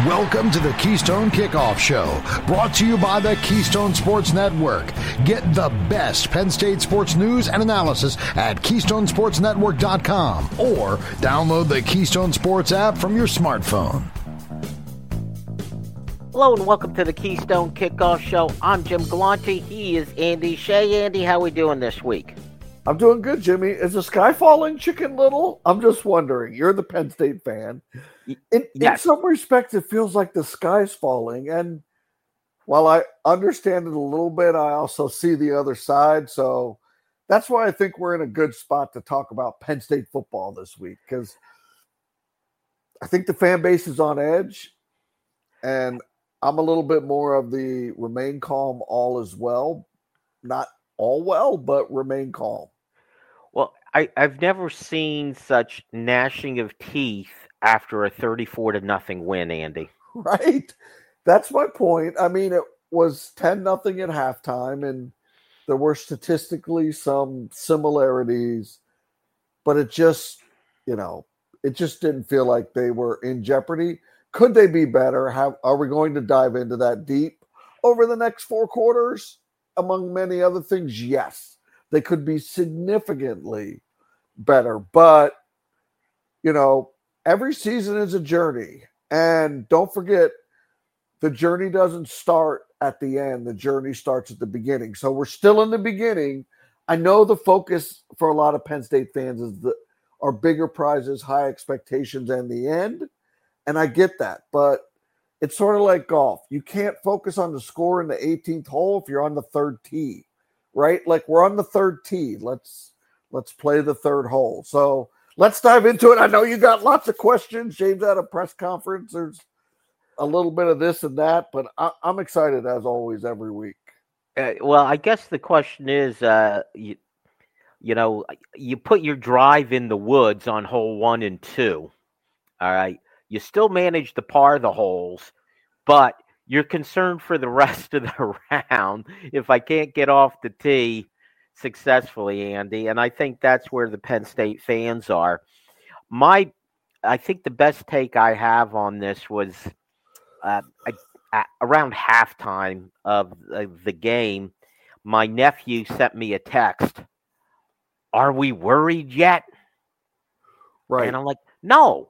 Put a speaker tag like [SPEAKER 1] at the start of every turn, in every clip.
[SPEAKER 1] Welcome to the Keystone Kickoff Show, brought to you by the Keystone Sports Network. Get the best Penn State sports news and analysis at KeystonesportsNetwork.com or download the Keystone Sports app from your smartphone.
[SPEAKER 2] Hello and welcome to the Keystone Kickoff Show. I'm Jim Galante. He is Andy Shea. Andy, how we doing this week?
[SPEAKER 3] I'm doing good, Jimmy. Is the sky falling, Chicken Little? I'm just wondering. You're the Penn State fan. In some respects, it feels like the sky's falling. And while I understand it a little bit, I also see the other side. So that's why I think we're in a good spot to talk about Penn State football this week, because I think the fan base is on edge. And I'm a little bit more of the remain calm, all is well. Not all well, but remain calm.
[SPEAKER 2] Well, I've never seen such gnashing of teeth after a 34-0 win, Andy.
[SPEAKER 3] Right? That's my point. I mean, it was 10-0 at halftime, and there were statistically some similarities, but it just didn't feel like they were in jeopardy. Could they be better? Are we going to dive into that deep over the next 4 quarters? Among many other things, yes. They could be significantly better. But, every season is a journey. And don't forget, the journey doesn't start at the end. The journey starts at the beginning. So we're still in the beginning. I know the focus for a lot of Penn State fans is our bigger prizes, high expectations, and the end. And I get that. But it's sort of like golf. You can't focus on the score in the 18th hole if you're on the third tee, right? Like, we're on the third tee. Let's play the third hole. So let's dive into it. I know you got lots of questions. James had a press conference. There's a little bit of this and that, but I'm excited as always every week.
[SPEAKER 2] Well, I guess the question is, you put your drive in the woods on hole 1 and 2. All right. You still manage to par the holes, but you're concerned for the rest of the round if I can't get off the tee successfully, Andy. And I think that's where the Penn State fans are. I think the best take I have on this was around halftime of the game, my nephew sent me a text. Are we worried yet?
[SPEAKER 3] Right.
[SPEAKER 2] And I'm like, no.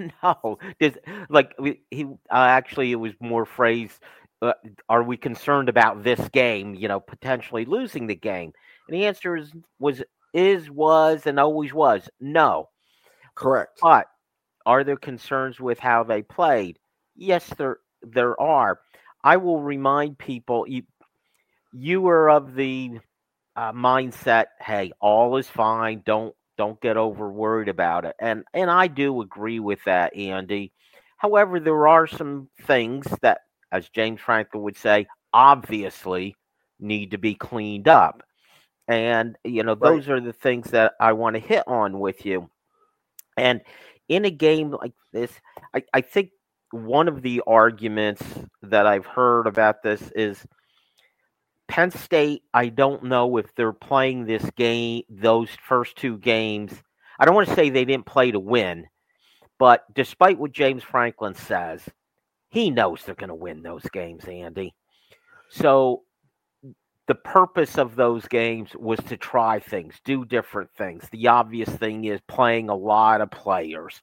[SPEAKER 2] Actually, it was more phrased, are we concerned about this game, potentially losing the game? And the answer was, and always was, no.
[SPEAKER 3] Correct.
[SPEAKER 2] But are there concerns with how they played? Yes, there are. I will remind people, you were of the mindset, hey, all is fine, don't get over worried about it. And I do agree with that, Andy. However, there are some things that, as James Franklin would say, obviously need to be cleaned up. And, those are the things that I want to hit on with you. And in a game like this, I think one of the arguments that I've heard about this is Penn State, I don't know if they're playing this game, those first 2 games. I don't want to say they didn't play to win, but despite what James Franklin says, he knows they're going to win those games, Andy. So the purpose of those games was to try things, do different things. The obvious thing is playing a lot of players.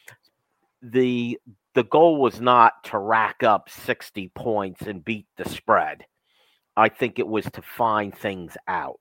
[SPEAKER 2] The goal was not to rack up 60 points and beat the spread. I think it was to find things out.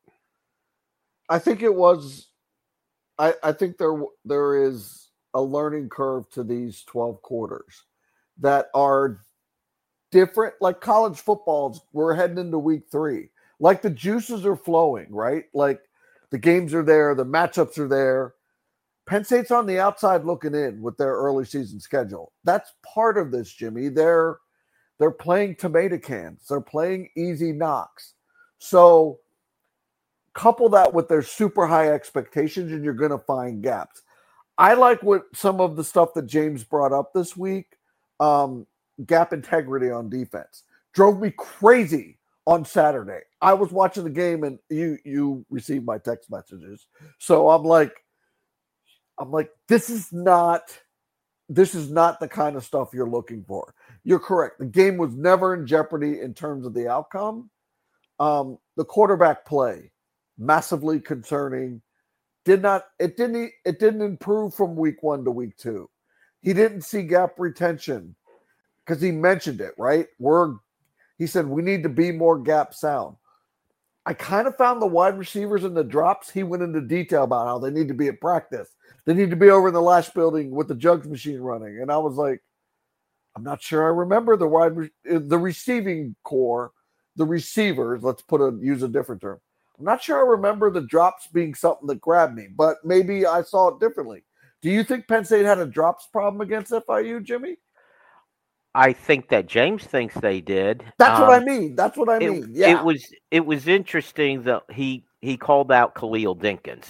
[SPEAKER 3] I think it was. I think there is a learning curve to these 12 quarters that are different. Like college football, we're heading into week 3. Like the juices are flowing, right? Like the games are there, the matchups are there. Penn State's on the outside looking in with their early season schedule. That's part of this, Jimmy. They're playing tomato cans. They're playing easy knocks. So couple that with their super high expectations, and you're going to find gaps. I like what some of the stuff that James brought up this week. Gap integrity on defense drove me crazy on Saturday. I was watching the game, and you received my text messages. So I'm like, this is not the kind of stuff you're looking for. you're correct. The game was never in jeopardy in terms of the outcome. The quarterback play, massively concerning. It didn't improve from week 1 to week 2. He didn't see gap retention because he mentioned it, right? He said we need to be more gap sound. I kind of found the wide receivers in the drops. He went into detail about how they need to be at practice. They need to be over in the Lash building with the jugs machine running. And I was like, I'm not sure I remember the receiving core, the receivers. Let's use a different term. I'm not sure I remember the drops being something that grabbed me, but maybe I saw it differently. Do you think Penn State had a drops problem against FIU, Jimmy?
[SPEAKER 2] I think that James thinks they did.
[SPEAKER 3] That's what I mean. That's what I mean. Yeah.
[SPEAKER 2] It was interesting that he called out Khalil Dinkins.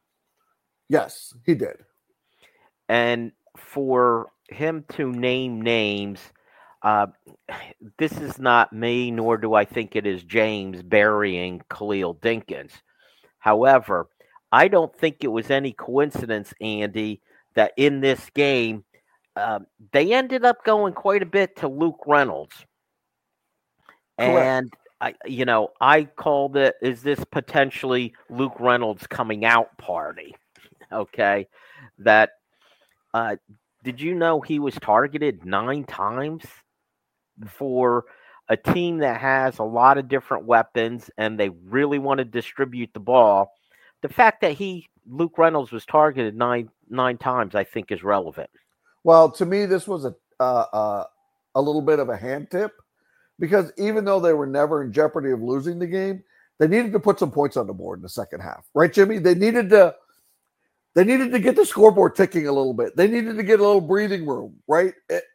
[SPEAKER 3] Yes, he did.
[SPEAKER 2] And for him to name names, this is not me, nor do I think it is James burying Khalil Dinkins. However, I don't think it was any coincidence, Andy, that in this game, they ended up going quite a bit to Luke Reynolds.
[SPEAKER 3] Correct.
[SPEAKER 2] And I called it, is this potentially Luke Reynolds coming out party? Okay. That, did you know he was targeted 9 times for a team that has a lot of different weapons and they really want to distribute the ball? The fact that Luke Reynolds was targeted nine times, I think, is relevant.
[SPEAKER 3] Well, to me, this was a little bit of a hand tip because even though they were never in jeopardy of losing the game, they needed to put some points on the board in the second half, right, Jimmy? They needed to get the scoreboard ticking a little bit. They needed to get a little breathing room, right?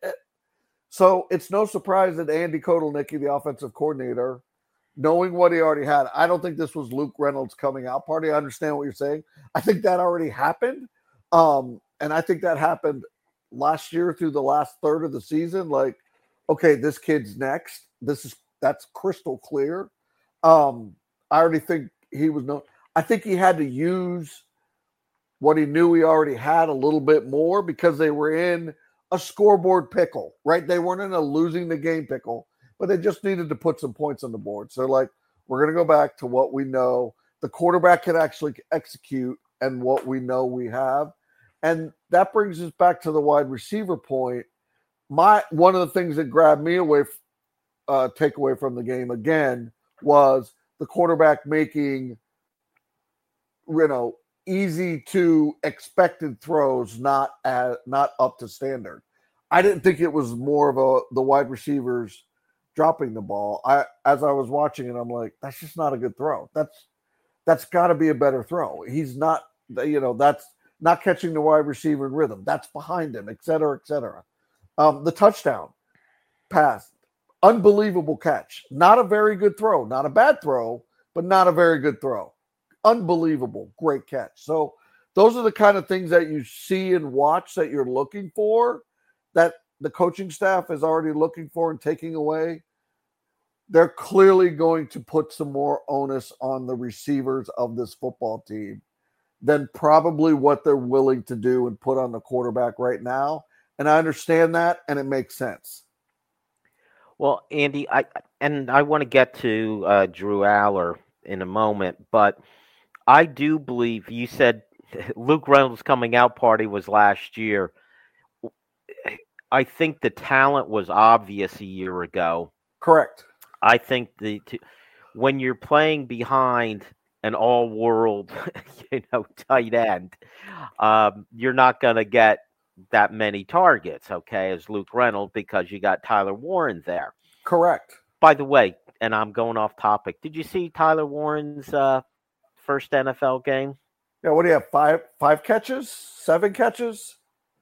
[SPEAKER 3] So it's no surprise that Andy Kotelnicki, the offensive coordinator, knowing what he already had, I don't think this was Luke Reynolds' coming out party. I understand what you're saying. I think that already happened. And I think that happened last year through the last third of the season. Like, okay, this kid's next. That's crystal clear. I already think I think he had to use what he knew he already had a little bit more because they were in a scoreboard pickle, right? They weren't in a losing the game pickle, but they just needed to put some points on the board. So, like, we're going to go back to what we know the quarterback can actually execute and what we know we have. And that brings us back to the wide receiver point. One of the things that grabbed me takeaway from the game again was the quarterback making, easy to expected throws, not up to standard. I didn't think it was more of the wide receivers dropping the ball. As I was watching it, I'm like, that's just not a good throw. That's got to be a better throw. He's not, that's not catching the wide receiver in rhythm. That's behind him, et cetera, et cetera. The touchdown pass, unbelievable catch. Not a very good throw. Not a bad throw, but not a very good throw. Unbelievable, great catch. So those are the kind of things that you see and watch that you're looking for, that the coaching staff is already looking for and taking away. They're clearly going to put some more onus on the receivers of this football team than probably what they're willing to do and put on the quarterback right now. And I understand that, and it makes sense.
[SPEAKER 2] Well, Andy, I want to get to Drew Aller in a moment, but I do believe you said Luke Reynolds' coming out party was last year. I think the talent was obvious a year ago.
[SPEAKER 3] Correct.
[SPEAKER 2] I think when you're playing behind an all-world, tight end, you're not going to get that many targets, okay, as Luke Reynolds, because you got Tyler Warren there.
[SPEAKER 3] Correct.
[SPEAKER 2] By the way, and I'm going off topic, did you see Tyler Warren's first NFL game?
[SPEAKER 3] Yeah, what do you have, five catches, 7 catches?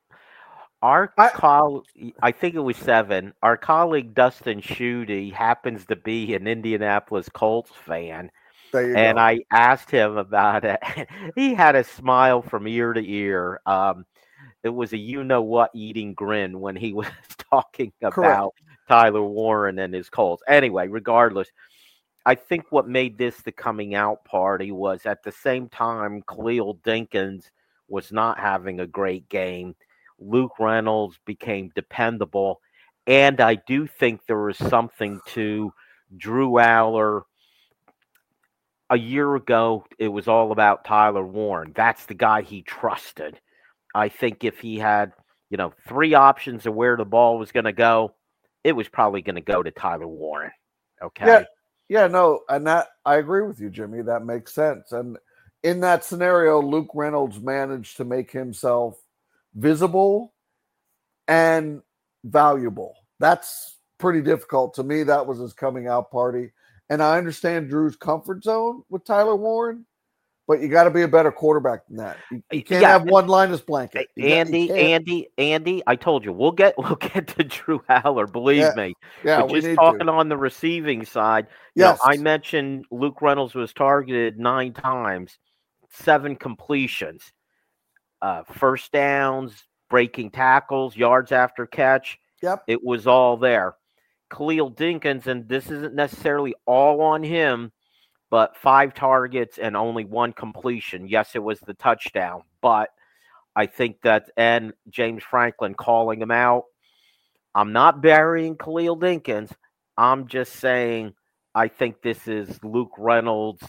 [SPEAKER 2] I think it was 7. Our colleague Dustin Schutte happens to be an Indianapolis Colts fan. And go. I asked him about it. He had a smile from ear to ear. It was a you-know-what eating grin when he was talking about Correct. Tyler Warren and his Colts. Anyway, regardless, I think what made this the coming out party was at the same time Khalil Dinkins was not having a great game. Luke Reynolds became dependable. And I do think there was something to Drew Aller. A year ago, it was all about Tyler Warren. That's the guy he trusted. I think if he had, three options of where the ball was going to go, it was probably going to go to Tyler Warren. Okay.
[SPEAKER 3] Yeah, no, and that I agree with you, Jimmy. That makes sense. And in that scenario, Luke Reynolds managed to make himself visible and valuable. That's pretty difficult. To me, that was his coming out party. And I understand Drew's comfort zone with Tyler Warren, but you got to be a better quarterback than that. You can't have one Linus Blanket.
[SPEAKER 2] Andy, I told you we'll get to Drew Aller. Believe me.
[SPEAKER 3] Yeah,
[SPEAKER 2] but just talking on the receiving side.
[SPEAKER 3] Yes,
[SPEAKER 2] I mentioned Luke Reynolds was targeted 9 times, 7 completions, first downs, breaking tackles, yards after catch.
[SPEAKER 3] Yep,
[SPEAKER 2] it was all there. Khalil Dinkins, and this isn't necessarily all on him, but 5 targets and only 1 completion. Yes, it was the touchdown, but I think that, and James Franklin calling him out. I'm not burying Khalil Dinkins. I'm just saying I think this is Luke Reynolds.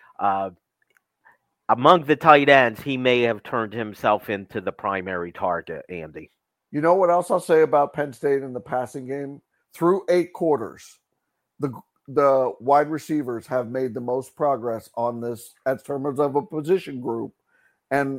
[SPEAKER 2] Among the tight ends, he may have turned himself into the primary target, Andy.
[SPEAKER 3] You know what else I'll say about Penn State in the passing game? Through 8 quarters, the wide receivers have made the most progress on this as terms of a position group and,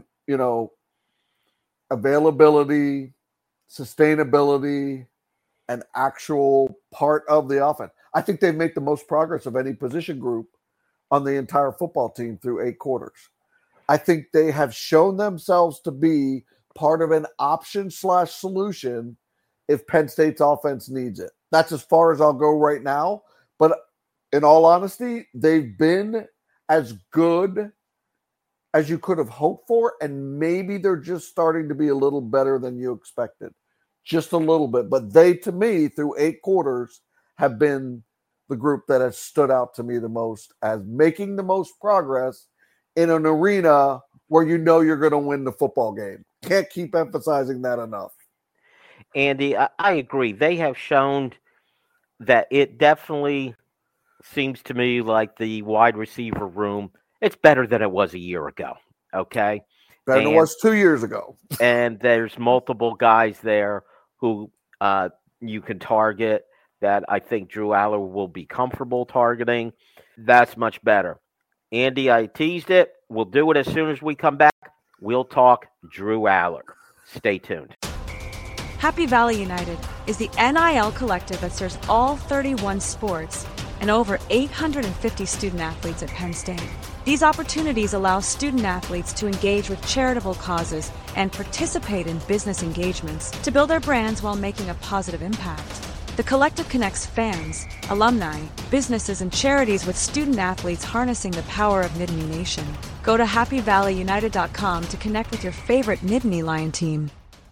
[SPEAKER 3] availability, sustainability, and actual part of the offense. I think they've made the most progress of any position group on the entire football team through 8 quarters. I think they have shown themselves to be part of an option/solution if Penn State's offense needs it. That's as far as I'll go right now. But in all honesty, they've been as good as you could have hoped for, and maybe they're just starting to be a little better than you expected. Just a little bit. But they, to me, through 8 quarters, have been the group that has stood out to me the most as making the most progress in an arena where you're going to win the football game. Can't keep emphasizing that enough.
[SPEAKER 2] Andy, I agree. They have shown that it definitely seems to me like the wide receiver room, it's better than it was a year ago, okay?
[SPEAKER 3] Better than it was 2 years ago.
[SPEAKER 2] And there's multiple guys there who you can target that I think Drew Aller will be comfortable targeting. That's much better. Andy, I teased it. We'll do it as soon as we come back. We'll talk Drew Aller. Stay tuned.
[SPEAKER 4] Happy Valley United is the NIL collective that serves all 31 sports and over 850 student athletes at Penn State. These opportunities allow student athletes to engage with charitable causes and participate in business engagements to build their brands while making a positive impact. The collective connects fans, alumni, businesses, and charities with student athletes harnessing the power of Nittany Nation. Go to happyvalleyunited.com to connect with your favorite Nittany Lion team.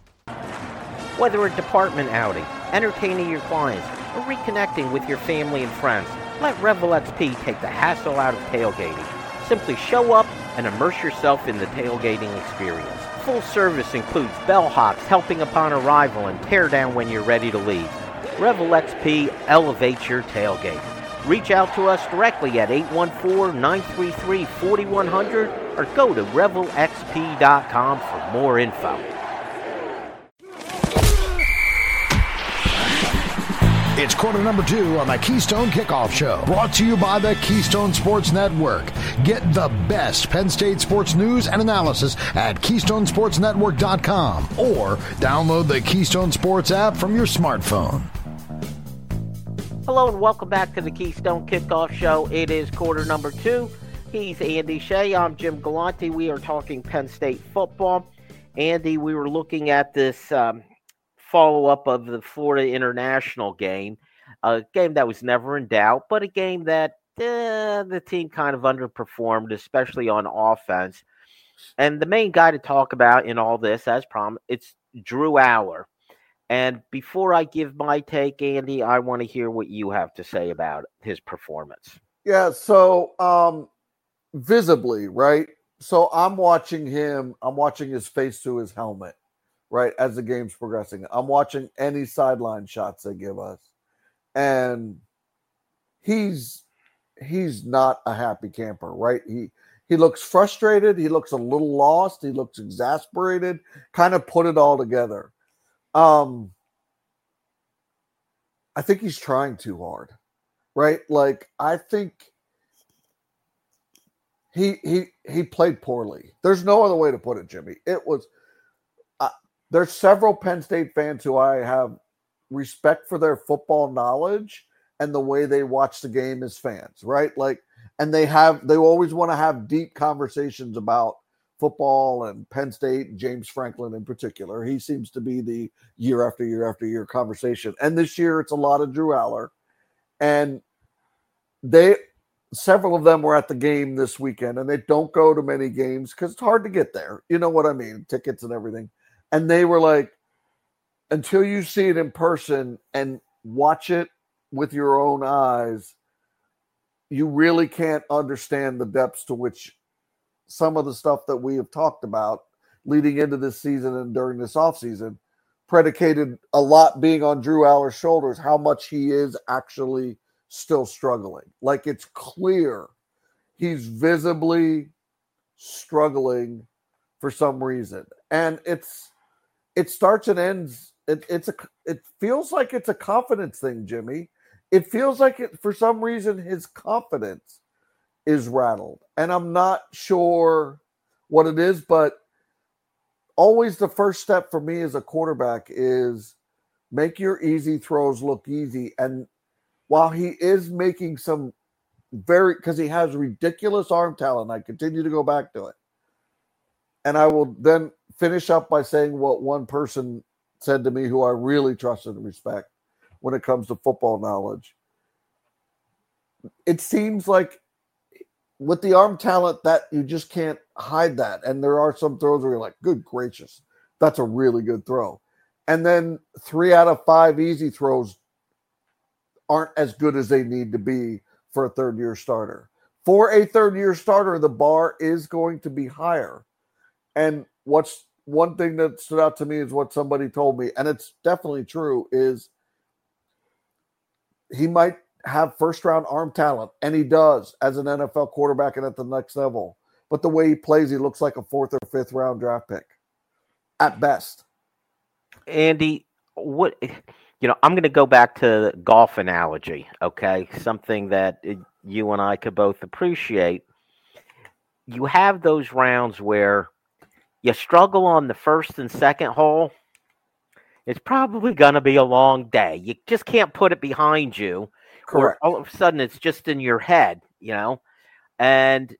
[SPEAKER 2] Whether a department outing, entertaining your clients, or reconnecting with your family and friends, let Revel XP take the hassle out of tailgating. Simply show up and immerse yourself in the tailgating experience. Full service includes bellhops helping upon arrival and tear down when you're ready to leave. Revel XP elevates your tailgate. Reach out to us directly at 814-933-4100 or go to revelxp.com for more info.
[SPEAKER 1] It's quarter number 2 on the Keystone Kickoff Show, brought to you by the Keystone Sports Network. Get the best Penn State sports news and analysis at KeystoneSportsNetwork.com or download the Keystone Sports app from your smartphone.
[SPEAKER 2] Hello and welcome back to the Keystone Kickoff Show. It is quarter number 2. He's Andy Shea. I'm Jim Galante. We are talking Penn State football. Andy, we were looking at this follow-up of the Florida International game, a game that was never in doubt, but a game that the team kind of underperformed, especially on offense. And the main guy to talk about in all this, as promised, it's Drew Aller. And before I give my take, Andy, I want to hear what you have to say about his performance.
[SPEAKER 3] Yeah, so visibly, right? So I'm watching his face through his helmet, right, as the game's progressing. I'm watching any sideline shots they give us. And he's not a happy camper, right? He looks frustrated. He looks a little lost. He looks exasperated. Kind of put it all together. I think he's trying too hard, right? Like, I think he played poorly. There's no other way to put it, Jimmy. It was. There's several Penn State fans who I have respect for their football knowledge and the way they watch the game as fans, right? Like, and they always want to have deep conversations about football and Penn State and James Franklin in particular. He seems to be the year after year after year conversation. And this year it's a lot of Drew Aller. And several of them were at the game this weekend, and they don't go to many games because it's hard to get there. You know what I mean? Tickets and everything. And they were like, until you see it in person and watch it with your own eyes, you really can't understand the depths to which some of the stuff that we have talked about leading into this season and during this offseason predicated a lot being on Drew Aller's shoulders, how much he is actually still struggling. Like, it's clear he's visibly struggling for some reason. And it starts and ends. It feels like it's a confidence thing, Jimmy. It feels like for some reason his confidence is rattled. And I'm not sure what it is, but always the first step for me as a quarterback is make your easy throws look easy. And while he is making some because he has ridiculous arm talent, I continue to go back to it. And I will then finish up by saying what one person said to me who I really trust and respect when it comes to football knowledge. It seems like with the arm talent that you just can't hide that. And there are some throws where you're like, good gracious, that's a really good throw. And then 3 out of 5 easy throws aren't as good as they need to be for a third-year starter. For a third-year starter, the bar is going to be higher. And what's one thing that stood out to me is what somebody told me, and it's definitely true, is he might have first-round arm talent, and he does as an NFL quarterback and at the next level. But the way he plays, he looks like a 4th or 5th round draft pick at best.
[SPEAKER 2] Andy, I'm going to go back to the golf analogy, okay? Something that you and I could both appreciate. You have those rounds where you struggle on the first and second hole. It's probably going to be a long day. You just can't put it behind you.
[SPEAKER 3] Correct.
[SPEAKER 2] Or all of a sudden it's just in your head, and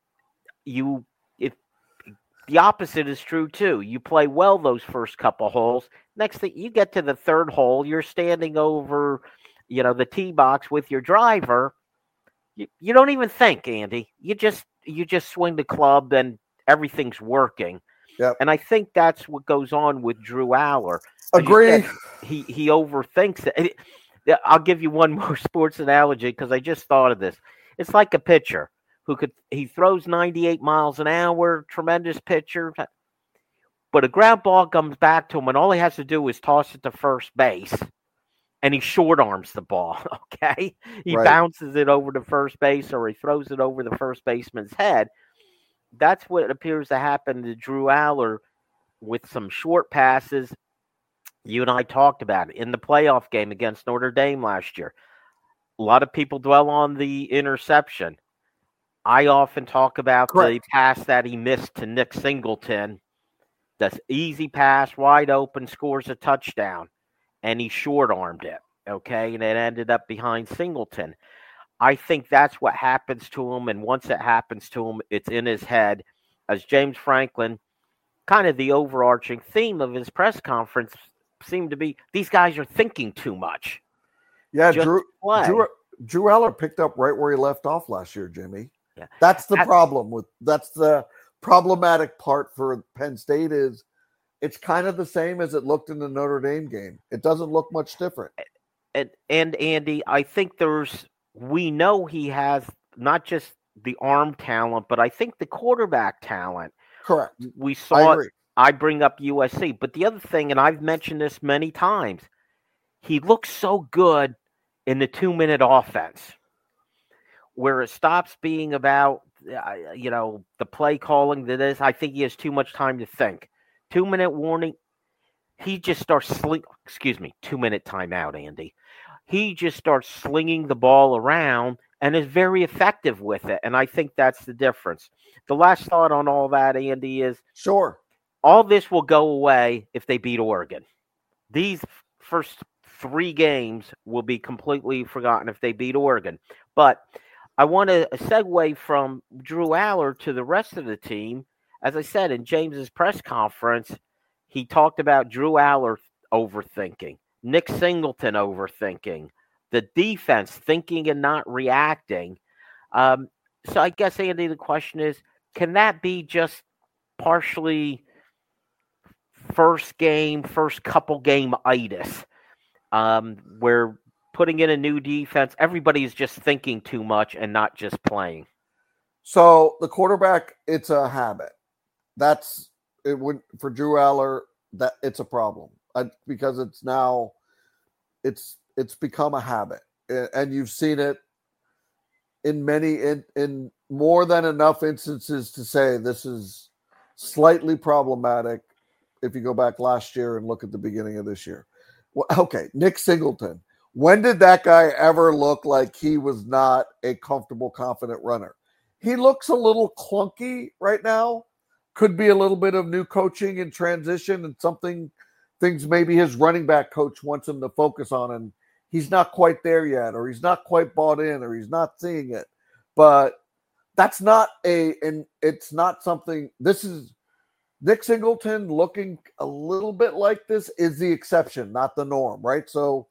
[SPEAKER 2] if the opposite is true too. You play well those first couple holes. Next thing you get to the third hole, you're standing over, the tee box with your driver. You don't even think, Andy. You just swing the club and everything's working.
[SPEAKER 3] Yep.
[SPEAKER 2] And I think that's what goes on with Drew Aller.
[SPEAKER 3] Agree.
[SPEAKER 2] He overthinks it. I'll give you one more sports analogy because I just thought of this. It's like a pitcher he throws 98 miles an hour, tremendous pitcher, but a ground ball comes back to him and all he has to do is toss it to first base and he short arms the ball. Okay. He bounces it over to first base or he throws it over the first baseman's head. That's what appears to happen to Drew Aller with some short passes. You and I talked about it in the playoff game against Notre Dame last year. A lot of people dwell on the interception. I often talk about the pass that he missed to Nick Singleton. That's easy pass, wide open, scores a touchdown, and he short-armed it, okay? And it ended up behind Singleton. I think that's what happens to him, and once it happens to him, it's in his head. As James Franklin, kind of the overarching theme of his press conference seemed to be, these guys are thinking too much.
[SPEAKER 3] Yeah, Drew Aller picked up right where he left off last year, Jimmy.
[SPEAKER 2] Yeah.
[SPEAKER 3] That's the problematic part for Penn State is it's kind of the same as it looked in the Notre Dame game. It doesn't look much different.
[SPEAKER 2] And Andy, I think we know he has not just the arm talent, but I think the quarterback talent.
[SPEAKER 3] Correct.
[SPEAKER 2] We saw it I bring up USC. But the other thing, and I've mentioned this many times, he looks so good in the 2-minute offense, where it stops being about, the play calling that is. I think he has too much time to think. 2-minute warning. He just starts 2-minute timeout, Andy. He just starts slinging the ball around and is very effective with it. And I think that's the difference. The last thought on all that, Andy, is
[SPEAKER 3] sure,
[SPEAKER 2] all this will go away if they beat Oregon. These first 3 games will be completely forgotten if they beat Oregon. But I want to segue from Drew Allar to the rest of the team. As I said in James's press conference, he talked about Drew Allar overthinking, Nick Singleton overthinking, the defense thinking and not reacting. So I guess, Andy, the question is, can that be just partially first couple game itis, where putting in a new defense, everybody's just thinking too much and not just playing?
[SPEAKER 3] So the quarterback, it's a habit. That's it. Would for Drew Allar, that it's a problem because it's now it's become a habit, and you've seen it in more than enough instances to say this is slightly problematic. If you go back last year and look at the beginning of this year, well, okay, Nick Singleton. When did that guy ever look like he was not a comfortable, confident runner? He looks a little clunky right now. Could be a little bit of new coaching and transition and things maybe his running back coach wants him to focus on, and he's not quite there yet, or he's not quite bought in, or he's not seeing it. But that's not and it's not something. This is Nick Singleton looking a little bit like this is the exception, not the norm, right? So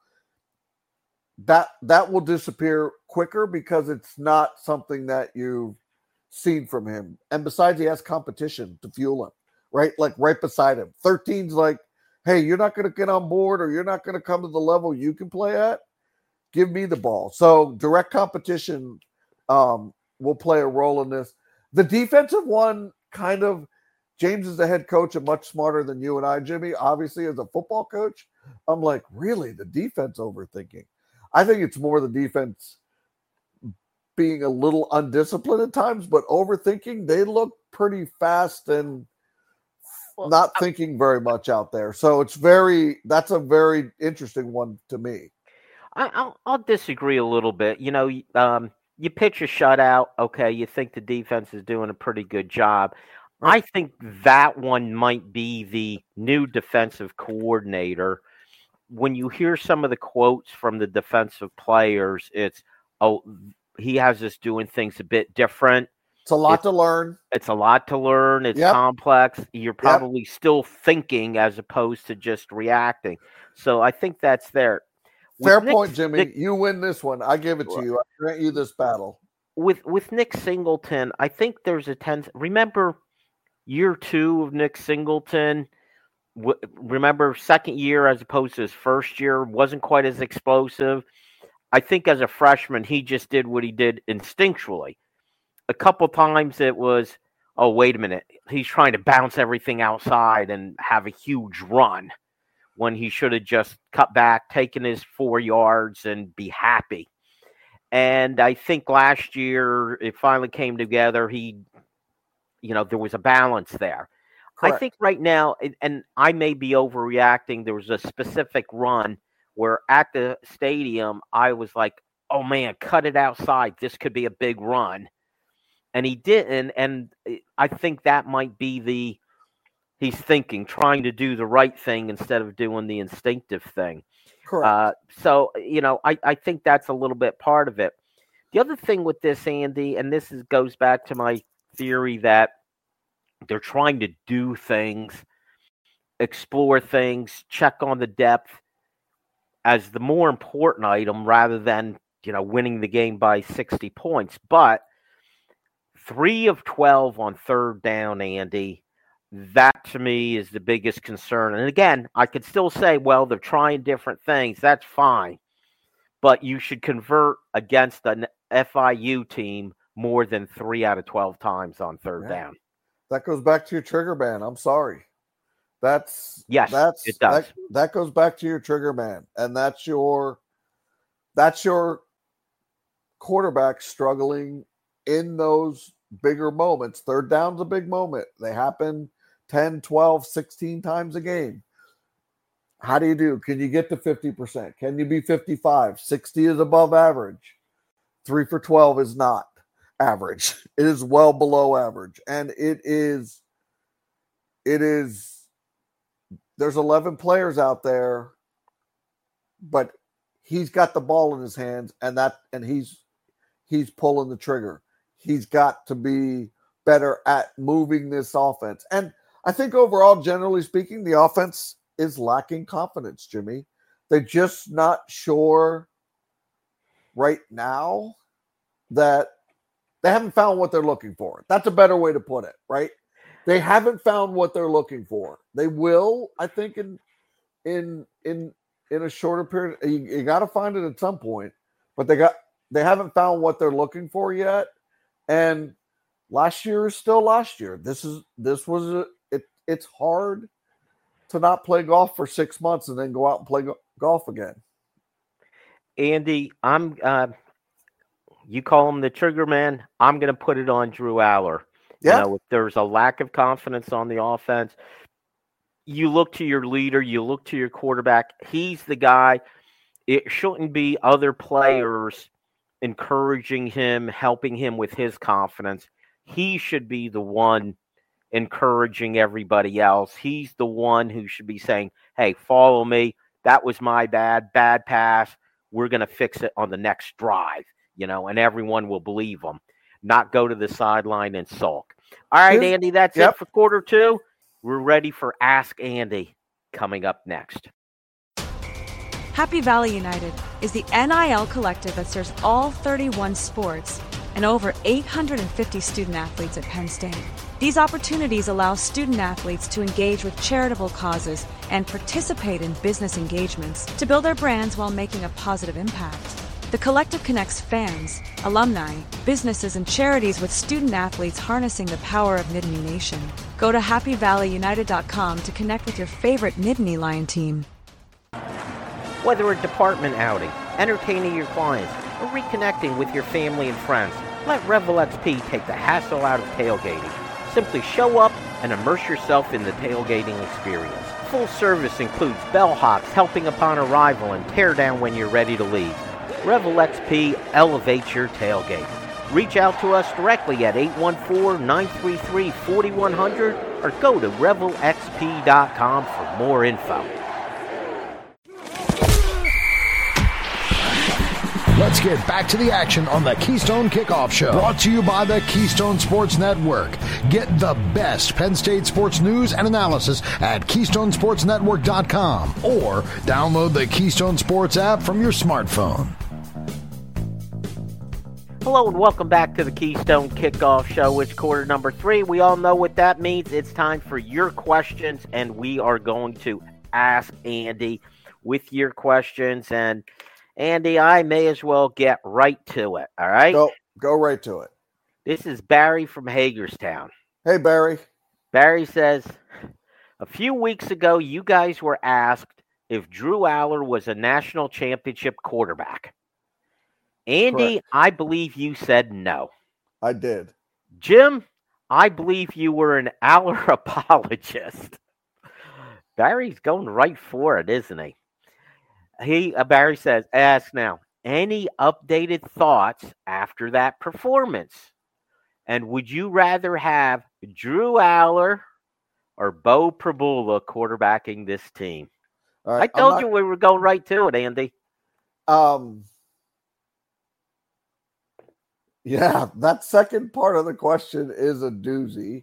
[SPEAKER 3] that will disappear quicker because it's not something that you've seen from him. And besides, he has competition to fuel him, right? Like right beside him. 13's like, hey, you're not going to get on board or you're not going to come to the level you can play at. Give me the ball. So direct competition will play a role in this. The defensive one kind of, James is the head coach and much smarter than you and I, Jimmy. Obviously, as a football coach, I'm like, really, the defense overthinking. I think it's more the defense being a little undisciplined at times, but overthinking. They look pretty fast and not thinking very much out there. So that's a very interesting one to me.
[SPEAKER 2] I'll disagree a little bit. You pitch a shutout. Okay, you think the defense is doing a pretty good job. Right. I think that one might be the new defensive coordinator. When you hear some of the quotes from the defensive players, it's, he has us doing things a bit different.
[SPEAKER 3] It's a lot to learn.
[SPEAKER 2] It's a lot to learn. It's complex. You're probably still thinking as opposed to just reacting. So I think that's there.
[SPEAKER 3] Fair point, Jimmy. You win this one. I give it to you. I grant you this battle.
[SPEAKER 2] With Nick Singleton, I think there's a remember year 2 of Nick Singleton. Remember second year as opposed to his first year wasn't quite as explosive. I think as a freshman, he just did what he did instinctually. A couple times it was, oh, wait a minute. He's trying to bounce everything outside and have a huge run when he should have just cut back, taken his 4 yards and be happy. And I think last year it finally came together. There was a balance there. Correct. I think right now, and I may be overreacting, there was a specific run where at the stadium, I was like, oh man, cut it outside. This could be a big run. And he didn't. And I think that might be he's thinking, trying to do the right thing instead of doing the instinctive thing.
[SPEAKER 3] Correct.
[SPEAKER 2] So, I think that's a little bit part of it. The other thing with this, Andy, and this goes back to my theory that they're trying to do things, explore things, check on the depth as the more important item rather than, winning the game by 60 points. But 3 of 12 on third down, Andy, that to me is the biggest concern. And again, I could still say, well, they're trying different things. That's fine. But you should convert against an FIU team more than 3 out of 12 times on third down.
[SPEAKER 3] That goes back to your trigger ban. I'm sorry.
[SPEAKER 2] Yes, it does.
[SPEAKER 3] That goes back to your trigger man, and that's your quarterback struggling in those bigger moments. Third down's a big moment. They happen 10, 12, 16 times a game. How do you do? Can you get to 50%? Can you be 55? 60 is above average. 3 for 12 is not average. It is well below average. And it is there's 11 players out there, but he's got the ball in his hands, and he's pulling the trigger. He's got to be better at moving this offense. And I think overall, generally speaking, the offense is lacking confidence, Jimmy. They're just not sure right now that they haven't found what they're looking for. That's a better way to put it, right? They haven't found what they're looking for. They will, I think, in a shorter period. You got to find it at some point, but they haven't found what they're looking for yet. And last year is still last year. It's hard to not play golf for 6 months and then go out and play golf again.
[SPEAKER 2] Andy, you call him the trigger man. I'm going to put it on Drew Aller.
[SPEAKER 3] Yeah.
[SPEAKER 2] If there's a lack of confidence on the offense, you look to your leader, you look to your quarterback. He's the guy. It shouldn't be other players encouraging him, helping him with his confidence. He should be the one encouraging everybody else. He's the one who should be saying, hey, follow me. That was my bad pass. We're going to fix it on the next drive, and everyone will believe him, not go to the sideline and sulk. All right, Andy, that's it for quarter two. We're ready for Ask Andy coming up next.
[SPEAKER 4] Happy Valley United is the NIL collective that serves all 31 sports and over 850 student athletes at Penn State. These opportunities allow student athletes to engage with charitable causes and participate in business engagements to build their brands while making a positive impact. The collective connects fans, alumni, businesses, and charities with student athletes harnessing the power of Nittany Nation. Go to happyvalleyunited.com to connect with your favorite Nittany Lion team.
[SPEAKER 2] Whether a department outing, entertaining your clients, or reconnecting with your family and friends, let Revel XP take the hassle out of tailgating. Simply show up and immerse yourself in the tailgating experience. Full service includes bellhops helping upon arrival and tear down when you're ready to leave. Revel XP elevates your tailgate. Reach out to us directly at 814-933-4100 or go to revelxp.com for more info.
[SPEAKER 1] Let's get back to the action on the Keystone Kickoff Show. Brought to you by the Keystone Sports Network. Get the best Penn State sports news and analysis at KeystoneSportsNetwork.com or download the Keystone Sports app from your smartphone.
[SPEAKER 2] Hello and welcome back to the Keystone Kickoff Show. It's quarter number 3. We all know what that means. It's time for your questions, and we are going to ask Andy with your questions. And Andy, I may as well get right to it, all right?
[SPEAKER 3] Go right to it.
[SPEAKER 2] This is Barry from Hagerstown.
[SPEAKER 3] Hey, Barry.
[SPEAKER 2] Barry says, a few weeks ago, you guys were asked if Drew Aller was a national championship quarterback. Andy,
[SPEAKER 3] Correct.
[SPEAKER 2] I believe you said no.
[SPEAKER 3] I did.
[SPEAKER 2] Jim, I believe you were an Aller apologist. Barry's going right for it, isn't he? Barry says, ask now, any updated thoughts after that performance? And would you rather have Drew Aller or Bo Prabula quarterbacking this team?
[SPEAKER 3] All right,
[SPEAKER 2] I told you we were going right to it, Andy.
[SPEAKER 3] Yeah, that second part of the question is a doozy.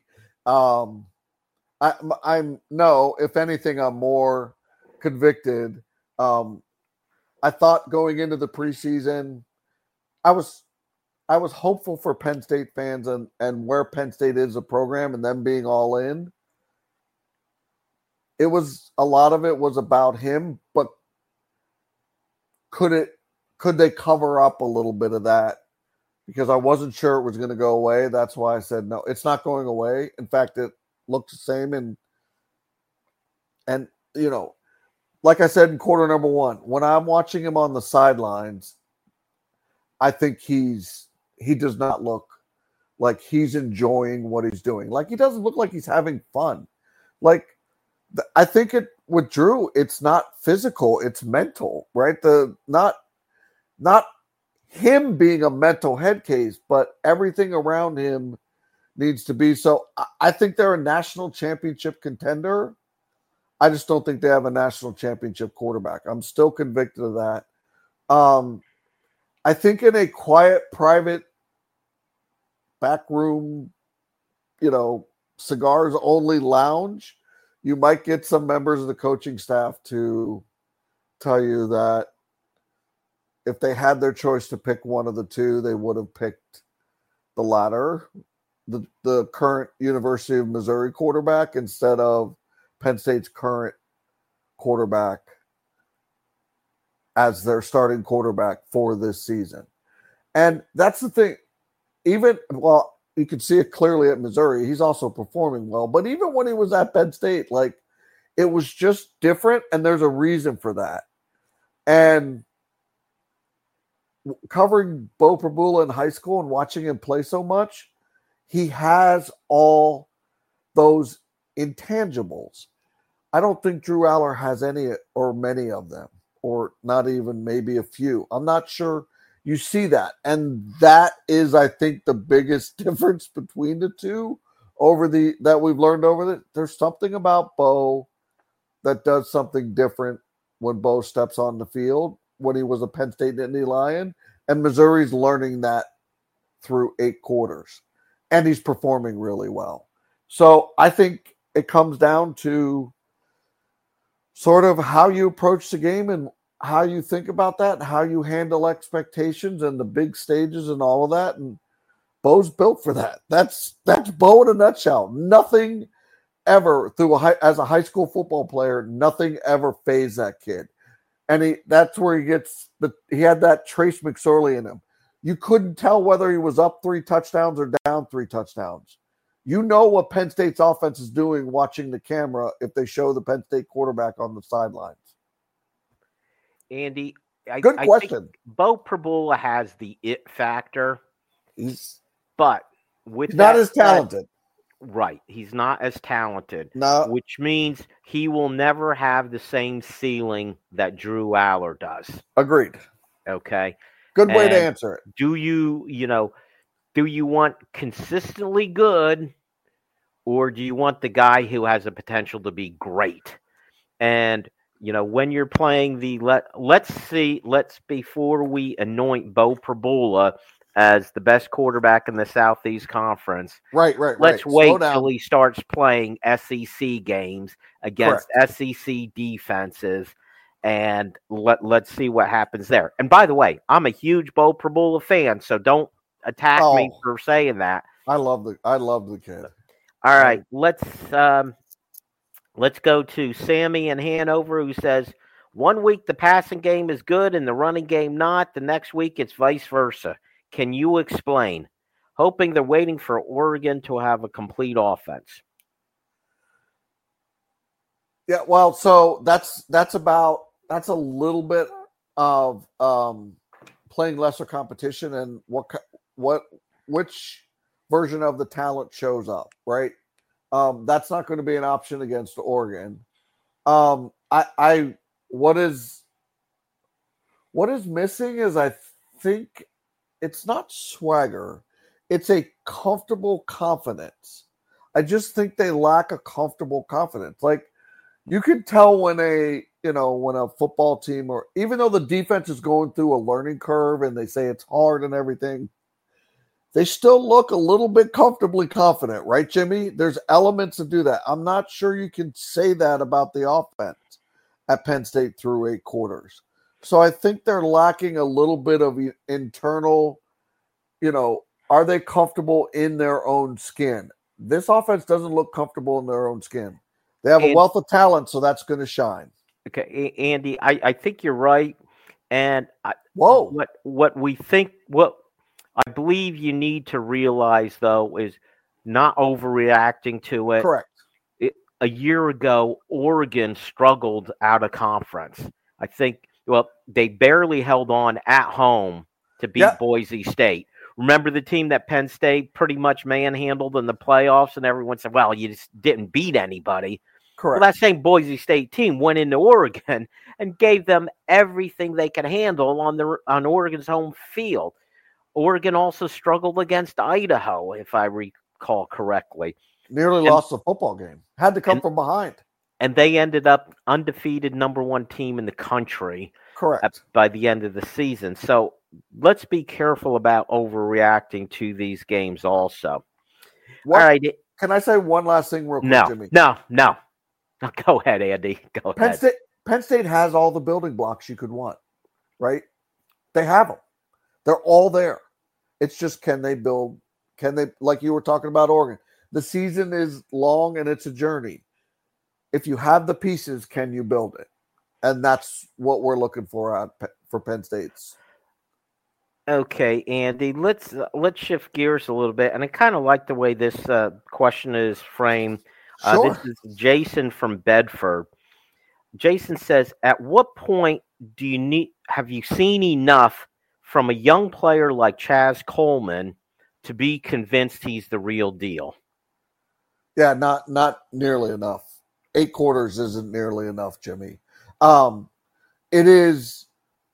[SPEAKER 3] If anything, I'm more convicted. I thought going into the preseason, I was hopeful for Penn State fans and where Penn State is a program and them being all in. A lot of it was about him, but could they cover up a little bit of that? Because I wasn't sure it was going to go away. That's why I said no. It's not going away. In fact, it looked the same, and And, like I said in quarter number one, when I'm watching him on the sidelines, I think he does not look like he's enjoying what he's doing. Like, he doesn't look like he's having fun. Like, I think with Drew, it's not physical, it's mental, right? Not him being a mental head case, but everything around him needs to be. So I think they're a national championship contender. I just don't think they have a national championship quarterback. I'm still convicted of that. I think in a quiet, private, backroom, cigars only lounge, you might get some members of the coaching staff to tell you that if they had their choice to pick one of the two, they would have picked the latter, the current University of Missouri quarterback, instead of Penn State's current quarterback as their starting quarterback for this season. And that's the thing. You can see it clearly at Missouri. He's also performing well. But even when he was at Penn State, it was just different, and there's a reason for that. And covering Beau Pribula in high school and watching him play so much, he has all those intangibles. I don't think Drew Allar has any or many of them, or not even maybe a few. I'm not sure you see that. And that is, I think, the biggest difference between the two that we've learned over it. There's something about Beau that does something different when Beau steps on the field, when he was a Penn State Nittany Lion. And Missouri's learning that through 8 quarters. And he's performing really well. So I think it comes down to sort of how you approach the game and how you think about that, and how you handle expectations and the big stages and all of that. And Beau's built for that. That's Beau in a nutshell. Nothing ever as a high school football player, nothing ever fazed that kid. And that's where he had that Trace McSorley in him. You couldn't tell whether he was up 3 touchdowns or down 3 touchdowns. You know what Penn State's offense is doing watching the camera if they show the Penn State quarterback on the sidelines.
[SPEAKER 2] Andy,
[SPEAKER 3] good question.
[SPEAKER 2] I think Beau Pribula has the it factor.
[SPEAKER 3] He's
[SPEAKER 2] not
[SPEAKER 3] as talented.
[SPEAKER 2] Right. He's not as talented.
[SPEAKER 3] No.
[SPEAKER 2] Which means he will never have the same ceiling that Drew Allar does.
[SPEAKER 3] Agreed.
[SPEAKER 2] Okay.
[SPEAKER 3] Good way to answer it.
[SPEAKER 2] Do you want consistently good, or do you want the guy who has the potential to be great? And when you're playing let's before we anoint Beau Pribula as the best quarterback in the Southeast Conference.
[SPEAKER 3] Right.
[SPEAKER 2] Let's wait till he starts playing SEC games against SEC defenses, and let's see what happens there. And by the way, I'm a huge Beau Pribula fan, so don't attack me for saying that.
[SPEAKER 3] I love the kid.
[SPEAKER 2] All right, let's go to Sammy in Hanover, who says, 1 week the passing game is good and the running game not. The next week it's vice versa. Can you explain? Hoping they're waiting for Oregon to have a complete offense.
[SPEAKER 3] Yeah, well, so that's a little bit of playing lesser competition and which version of the talent shows up, right? That's not going to be an option against Oregon. What is missing is, I think, it's not swagger. It's a comfortable confidence. I just think they lack a comfortable confidence. Like, you can tell when a football team, or even though the defense is going through a learning curve and they say it's hard and everything, they still look a little bit comfortably confident, right, Jimmy? There's elements to do that. I'm not sure you can say that about the offense at Penn State through 8 quarters. So I think they're lacking a little bit of internal, are they comfortable in their own skin? This offense doesn't look comfortable in their own skin. They have a wealth of talent, so that's going to shine.
[SPEAKER 2] Okay, Andy, I think you're right. And
[SPEAKER 3] what
[SPEAKER 2] I believe you need to realize, though, is not overreacting to it.
[SPEAKER 3] Correct.
[SPEAKER 2] a year ago, Oregon struggled out of conference. I think, well, they barely held on at home to beat Boise State. Remember the team that Penn State pretty much manhandled in the playoffs, and everyone said, well, you just didn't beat anybody.
[SPEAKER 3] Correct.
[SPEAKER 2] Well, that same Boise State team went into Oregon and gave them everything they could handle on Oregon's home field. Oregon also struggled against Idaho, if I recall correctly.
[SPEAKER 3] Nearly lost the football game. Had to come from behind.
[SPEAKER 2] And they ended up undefeated number one team in the country.
[SPEAKER 3] Correct.
[SPEAKER 2] By the end of the season. So let's be careful about overreacting to these games also. All right.
[SPEAKER 3] Can I say one last thing real quick, Jimmy?
[SPEAKER 2] No. Go ahead, Andy. Go ahead.
[SPEAKER 3] Penn State has all the building blocks you could want, right? They have them. They're all there. It's just, can they, like you were talking about Oregon, the season is long and it's a journey. If you have the pieces, can you build it? And that's what we're looking for for Penn State's.
[SPEAKER 2] Okay, Andy, let's shift gears a little bit. And I kind of like the way this question is framed.
[SPEAKER 3] Sure.
[SPEAKER 2] This is Jason from Bedford. Jason says, at what point have you seen enough from a young player like Chaz Coleman to be convinced he's the real deal?
[SPEAKER 3] Yeah, not nearly enough. 8 quarters isn't nearly enough, Jimmy. It is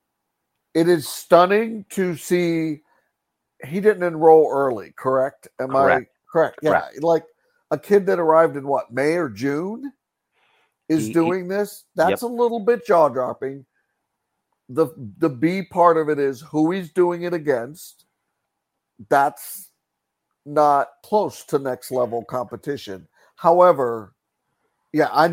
[SPEAKER 3] stunning to see he didn't enroll early, correct? Am I correct? Yeah.
[SPEAKER 2] Correct.
[SPEAKER 3] Like a kid that arrived in May or June is doing this. That's a little bit jaw-dropping. The B part of it is who he's doing it against. That's not close to next level competition. However, yeah, I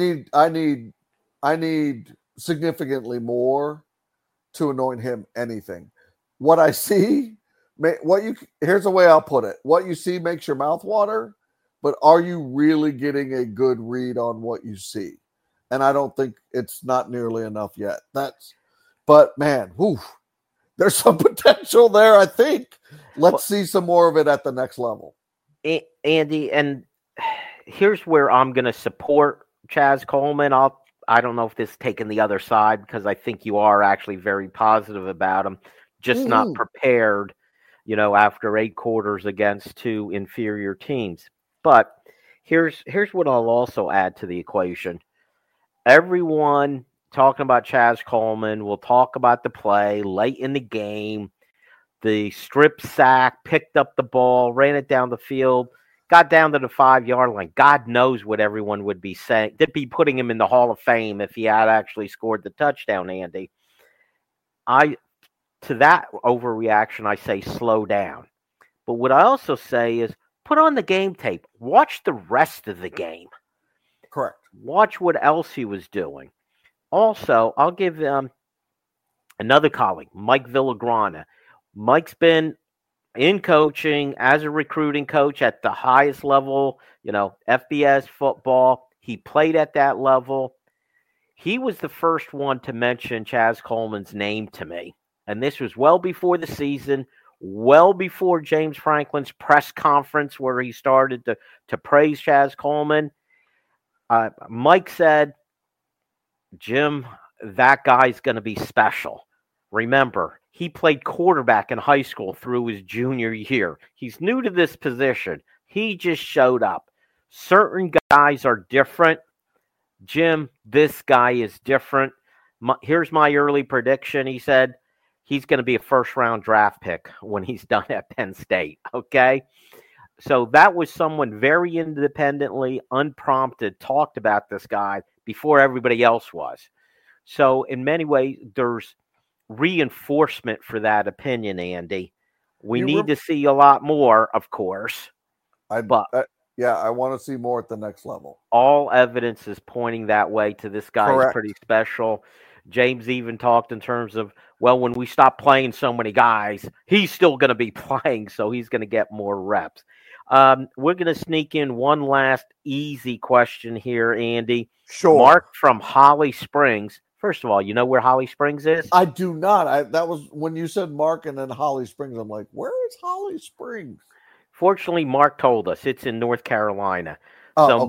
[SPEAKER 3] need significantly more to anoint him anything. What I see, here's the way I'll put it. What you see makes your mouth water, but are you really getting a good read on what you see? And I don't think it's not nearly enough yet. But man, there's some potential there, I think. Let's see some more of it at the next level.
[SPEAKER 2] Andy, and here's where I'm going to support Chaz Coleman. I don't know if this is taking the other side, because I think you are actually very positive about him, just not prepared, after 8 quarters against 2 inferior teams. But here's what I'll also add to the equation. Everyone talking about Chaz Coleman will talk about the play late in the game, the strip sack, picked up the ball, ran it down the field, got down to the 5-yard line. God knows what everyone would be saying. They'd be putting him in the Hall of Fame if he had actually scored the touchdown, Andy. To that overreaction, I say slow down. But what I also say is put on the game tape. Watch the rest of the game.
[SPEAKER 3] Correct.
[SPEAKER 2] Watch what else he was doing. Also, I'll give another colleague, Mike Villagrana. Mike's been in coaching as a recruiting coach at the highest level, FBS football. He played at that level. He was the first one to mention Chaz Coleman's name to me. And this was well before the season, well before James Franklin's press conference where he started to praise Chaz Coleman. Mike said, Jim, that guy's going to be special. Remember, he played quarterback in high school through his junior year. He's new to this position. He just showed up. Certain guys are different. Jim, this guy is different. Here's my early prediction. He said he's going to be a first-round draft pick when he's done at Penn State, okay? So that was someone very independently, unprompted, talked about this guy before everybody else was. So in many ways, there's reinforcement for that opinion, Andy. We need to see a lot more, of course.
[SPEAKER 3] I want to see more at the next level.
[SPEAKER 2] All evidence is pointing that way to this guy is pretty special. James even talked in terms of, well, when we stop playing so many guys, he's still going to be playing, so he's going to get more reps. We're going to sneak in one last easy question here, Andy.
[SPEAKER 3] Sure.
[SPEAKER 2] Mark from Holly Springs. First of all, you know where Holly Springs is?
[SPEAKER 3] I do not. That was when you said Mark and then Holly Springs. I'm like, where is Holly Springs?
[SPEAKER 2] Fortunately, Mark told us it's in North Carolina.
[SPEAKER 3] Oh, okay.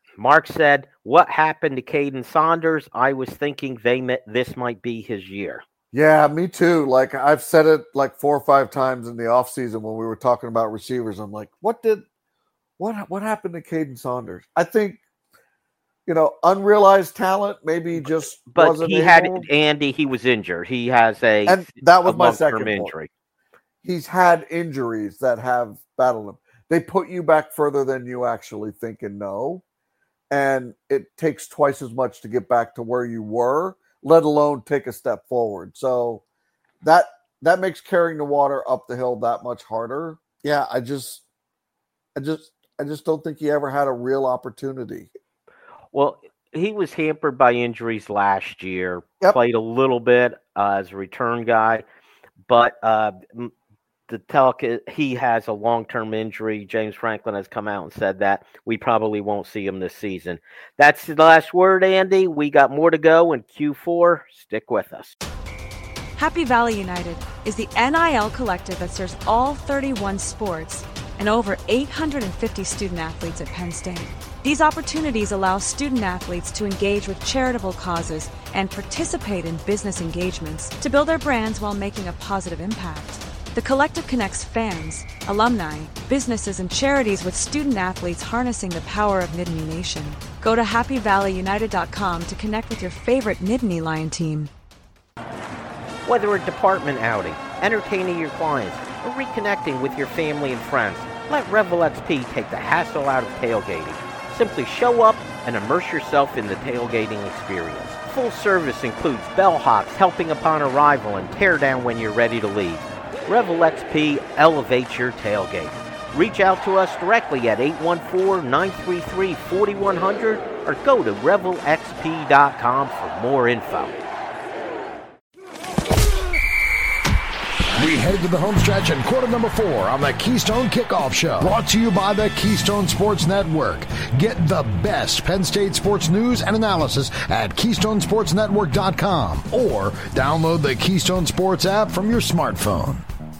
[SPEAKER 2] Mark said, "What happened to Caden Saunders? I was thinking this might be his year."
[SPEAKER 3] Yeah, me too. Like I've said it like 4 or 5 times in the offseason when we were talking about receivers. I'm like, what happened to Caden Saunders? I think, unrealized talent, maybe just
[SPEAKER 2] But
[SPEAKER 3] wasn't
[SPEAKER 2] he
[SPEAKER 3] able.
[SPEAKER 2] Andy, he was injured. He has
[SPEAKER 3] And that was my
[SPEAKER 2] long-term
[SPEAKER 3] second
[SPEAKER 2] injury.
[SPEAKER 3] point. He's had injuries that have battled him. They put you back further than you actually think and know. And it takes twice as much to get back to where you were, let alone take a step forward. So that makes carrying the water up the hill that much harder. Yeah, I just don't think he ever had a real opportunity.
[SPEAKER 2] Well, he was hampered by injuries last year.
[SPEAKER 3] Yep.
[SPEAKER 2] Played a little bit as a return guy, but he has a long-term injury. James Franklin has come out and said that we probably won't see him this season. That's the last word, Andy. We got more to go in Q4. Stick with us.
[SPEAKER 4] Happy Valley United is the NIL collective that serves all 31 sports and over 850 student athletes at Penn State. These opportunities allow student athletes to engage with charitable causes and participate in business engagements to build their brands while making a positive impact. The collective connects fans, alumni, businesses, and charities with student athletes harnessing the power of Nittany Nation. Go to happyvalleyunited.com to connect with your favorite Nittany Lion team.
[SPEAKER 2] Whether a department outing, entertaining your clients, or reconnecting with your family and friends, let Revel XP take the hassle out of tailgating. Simply show up and immerse yourself in the tailgating experience. Full service includes bellhops helping upon arrival and tear down when you're ready to leave. Revel XP elevates your tailgate. Reach out to us directly at 814-933-4100 or go to revelxp.com for more info.
[SPEAKER 1] We head to the home stretch in quarter number 4 on the Keystone Kickoff Show. Brought to you by the Keystone Sports Network. Get the best Penn State sports news and analysis at KeystoneSportsNetwork.com or download the Keystone Sports app from your smartphone.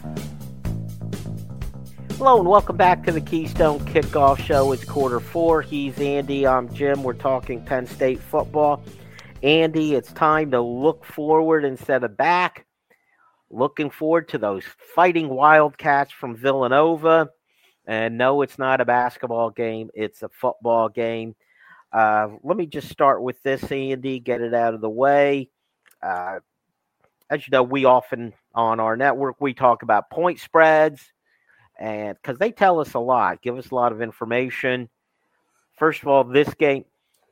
[SPEAKER 2] Hello and welcome back to the Keystone Kickoff Show. It's quarter 4. He's Andy. I'm Jim. We're talking Penn State football. Andy, it's time to look forward instead of back. Looking forward to those fighting Wildcats from Villanova. And no, it's not a basketball game. It's a football game. Let me just start with this, Andy, get it out of the way. As you know, we often on our network, we talk about point spreads. And because they tell us a lot, give us a lot of information. First of all, this game,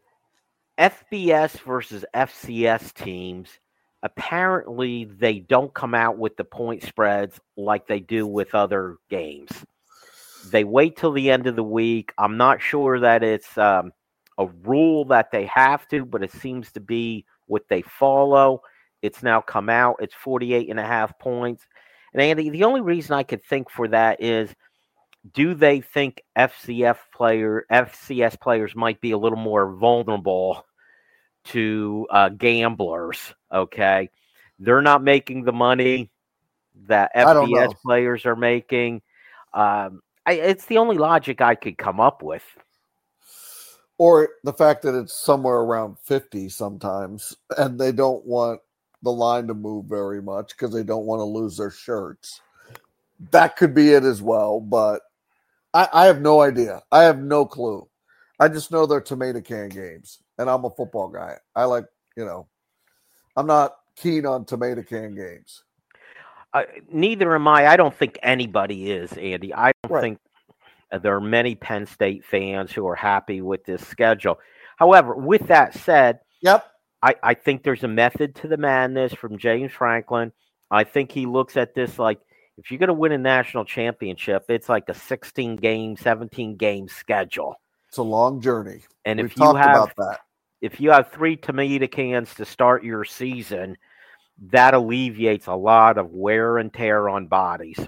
[SPEAKER 2] FBS versus FCS teams, apparently they don't come out with the point spreads like they do with other games. They wait till the end of the week. I'm not sure that it's a rule that they have to, but it seems to be what they follow. It's now come out. It's 48.5 points. And Andy, the only reason I could think for that is, do they think FCS players might be a little more vulnerable to gamblers? Okay, they're not making the money that FBS players are making. It's the only logic I could come up with.
[SPEAKER 3] Or the fact that it's somewhere around 50 sometimes, and they don't want the line to move very much because they don't want to lose their shirts. That could be it as well, but I have no idea. I have no clue. I just know they're tomato can games, and I'm a football guy. I like, I'm not keen on tomato can games.
[SPEAKER 2] Neither am I. I don't think anybody is, Andy. I don't think there are many Penn State fans who are happy with this schedule. However, with that said, I think there's a method to the madness from James Franklin. I think he looks at this like, if you're going to win a national championship, it's like a 16-game, 17-game schedule.
[SPEAKER 3] It's a long journey.
[SPEAKER 2] And
[SPEAKER 3] We've talked about that.
[SPEAKER 2] If you have 3 tomato cans to start your season, that alleviates a lot of wear and tear on bodies.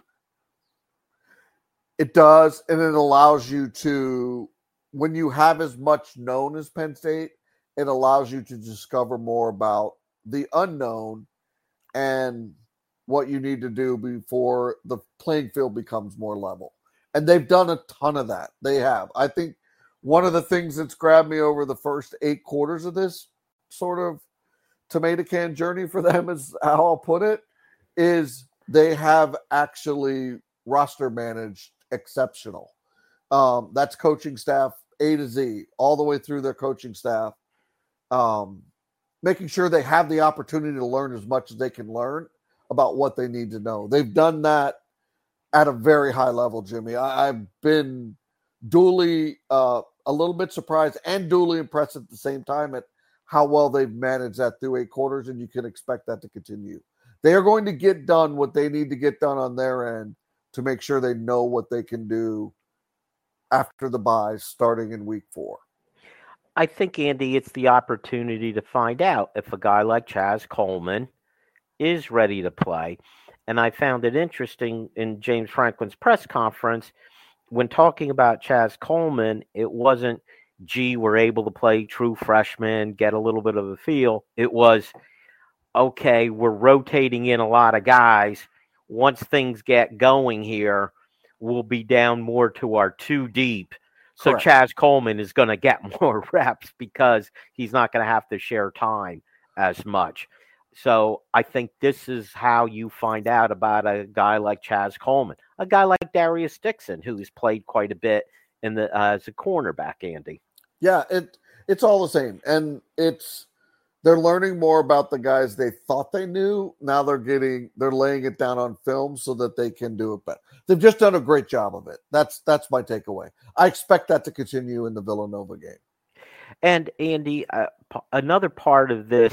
[SPEAKER 3] It does, and it allows you to, when you have as much known as Penn State, it allows you to discover more about the unknown and what you need to do before the playing field becomes more level. And they've done a ton of that. They have. I think one of the things that's grabbed me over the first 8 quarters of this sort of tomato can journey for them, is how I'll put it, is they have actually roster managed exceptional. That's coaching staff A to Z, all the way through their coaching staff, making sure they have the opportunity to learn as much as they can learn about what they need to know. They've done that at a very high level, Jimmy. I've been duly a little bit surprised and duly impressed at the same time at how well they've managed that through 8 quarters, and you can expect that to continue. They are going to get done what they need to get done on their end to make sure they know what they can do after the buys starting in week 4.
[SPEAKER 2] I think, Andy, it's the opportunity to find out if a guy like Chaz Coleman is ready to play. And I found it interesting in James Franklin's press conference when talking about Chaz Coleman, it wasn't, gee, we're able to play true freshmen, get a little bit of a feel. It was, okay, we're rotating in a lot of guys. Once things get going here, we'll be down more to our 2 deep. So
[SPEAKER 3] Correct.
[SPEAKER 2] Chaz Coleman is going to get more reps because he's not going to have to share time as much. So I think this is how you find out about a guy like Chaz Coleman, a guy like Darius Dixon, who's played quite a bit in the as a cornerback, Andy.
[SPEAKER 3] Yeah, it's all the same. And they're learning more about the guys they thought they knew. Now they're laying it down on film so that they can do it better. They've just done a great job of it. That's my takeaway. I expect that to continue in the Villanova game.
[SPEAKER 2] And Andy, another part of this,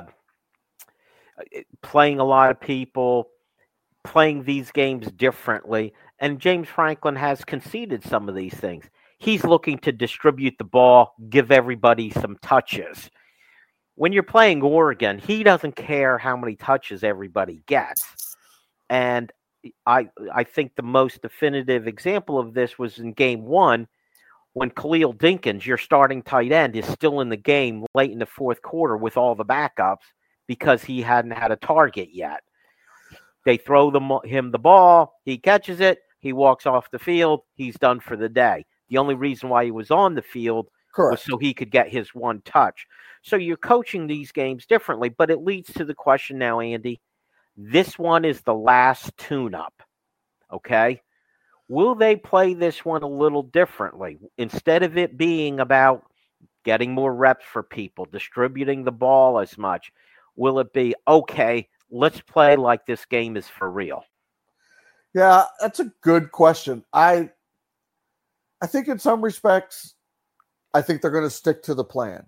[SPEAKER 2] playing a lot of people, playing these games differently, and James Franklin has conceded some of these things. He's looking to distribute the ball, give everybody some touches. When you're playing Oregon, he doesn't care how many touches everybody gets. And I think the most definitive example of this was in game 1 when Khalil Dinkins, your starting tight end, is still in the game late in the 4th quarter with all the backups because he hadn't had a target yet. They throw him the ball, he catches it, he walks off the field, he's done for the day. The only reason why he was on the field was so he could get his 1 touch. So you're coaching these games differently, but it leads to the question now, Andy. This one is the last tune-up, okay? Will they play this one a little differently? Instead of it being about getting more reps for people, distributing the ball as much, will it be, okay, let's play like this game is for real?
[SPEAKER 3] Yeah, that's a good question. I think in some respects, I think they're going to stick to the plan.